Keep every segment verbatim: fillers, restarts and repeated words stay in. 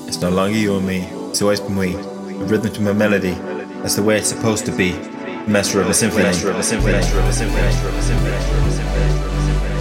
It's no longer you and me, it's always been we. A rhythm to my melody, that's the way it's supposed to be. The master of a symphony. Master of a symphony. Master of a symphony. Master of a symphony. Master of a symphony.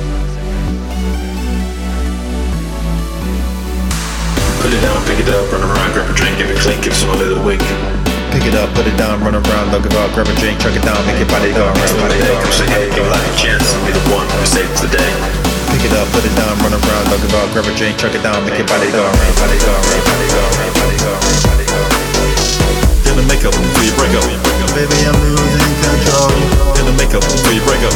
Put it down, pick it up, run around, grab a drink, give it a clink, give someone a little wink. Pick it up, put it down, run around, look it up, grab a drink, chuck it down, make your body go around. Body go around. Say hey, give life a chance, I'll be the one who saves the day. Pick it up, put it down, run around, look it up, grab a drink, chuck it down, make your body go around. Body go around, body go around, body go around, body go around. Gonna make up before you break up. Baby, I'm losing control. Gonna make up before you break up.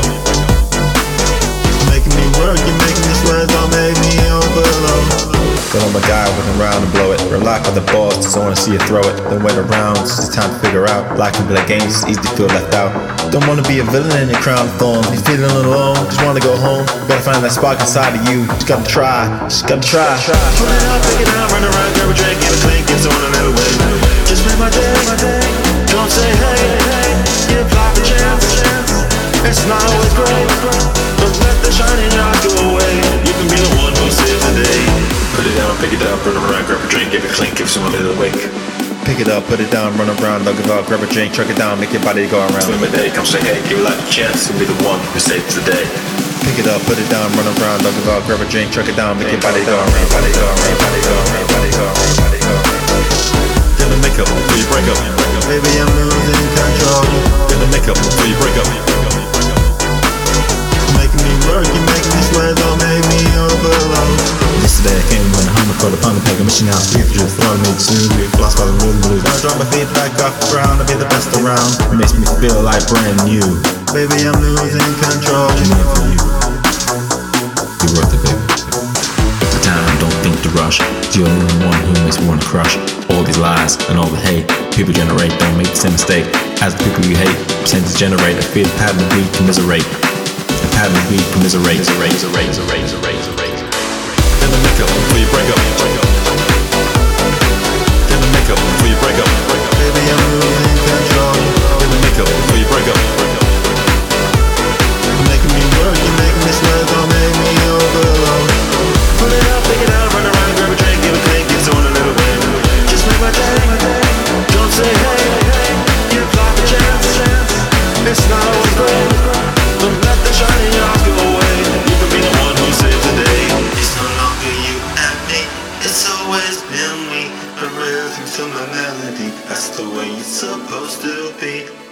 Making me work, you're making me sweat, don't make me overload. But I'm a guy working around to blow it. Relax with the balls, just wanna see you throw it. Don't wait around, it's just time to figure out. Life can play games, it's easy to feel left out. Don't wanna be a villain in your crown of thorns. You feeling alone, just wanna go home. You gotta find that spark inside of you. Just gotta try, just gotta try. Put it out, pick it out, run around, grab a drink, give a clink, give someone a little wink. Just make my day, my day. Don't say hey, hey, give life a chance, chance. It's not always great, don't let the shining eyes go away. You can be the one who saves the day. Put it down, pick it up, run around, grab a drink, give it a clink, give someone a little wink. Pick it up, put it down, run around, look it up, grab a drink, chuck it down, make your body go around. Swim a day, come say hey, give life a chance, you'll be the one who saves the day. Pick it up, put it down, run around, look it up, grab a drink, chuck it down, make your body go around. Body go around, body go around, body go around, body go around. Gonna make up before you break up. Baby, I'm losing control. Gonna make up before you break up. Making me work, you making me sweat, don't make me overload. Yesterday I came when the hummer called upon the pack of machine house. Breathe through the throat, made smooth, we lost by the rhythm blues. Now I drop my feet back off the ground, I'll be the best around. It makes me feel like brand new. Baby, I'm losing control. What you need for you? You're worth it, baby. Take the time, don't think to rush. You're the only one who makes me wanna crush. All these lies and all the hate people generate, don't make the same mistake as the people you hate. Pretend to generate, I feel the pattern of greed commiserate. The pattern of greed commiserate, commiserate, commiserate, commiserate, commiserate. Gonna make up before you break up. Gonna make up before you break up. Baby, I'm losing control. Gonna make up before you break up. You're making me work, you're making me sweat, don't make me overload. Put it out, pick it out, run around, grab a drink, give a clink, give someone a little wink. Just make my day, my day. Don't say hey, hey, give life a chance, chance. It's not always great, don't let the shining eyes go away. You can be the one who saves the day. It's no longer you and me, it's always been we. A rhythm to my melody, that's the way it's supposed to be.